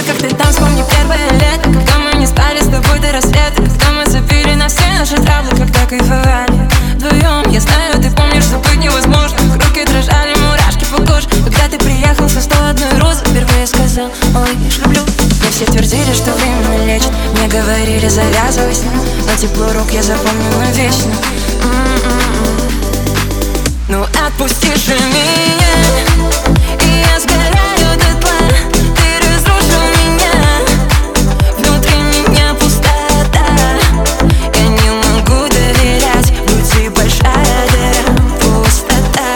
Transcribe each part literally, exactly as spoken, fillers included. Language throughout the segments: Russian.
как ты там, вспомни первое лето, когда мы не спали с тобой до рассвета, когда мы забили на все наши травлы, когда кайфовали вдвоем. Я знаю, ты помнишь, забыть невозможно. Руки дрожали, мурашки по коже, когда ты приехал со сто одной розы. Впервые сказал: ой, я ж люблю. Мне все твердили, что время лечит, мне говорили: завязывай с ним, но тепло рук я запомню навечно. М-м-м. Ну отпусти же меня, и я сгораю дотла. Ты разрушил меня, внутри меня пустота. Я не могу доверять, в груди большая дыра, пустота.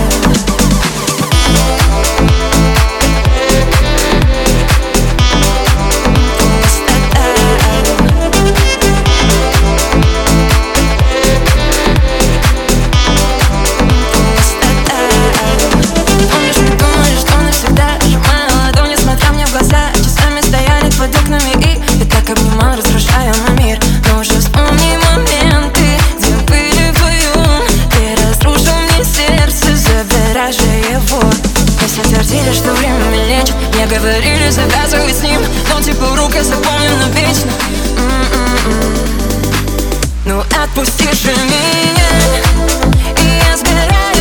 Твердили, что время лечит, мне говорили: завязывай с ним, но тепло рук я запомню навечно. М-м-м. Ну отпусти же меня, и я сгораю.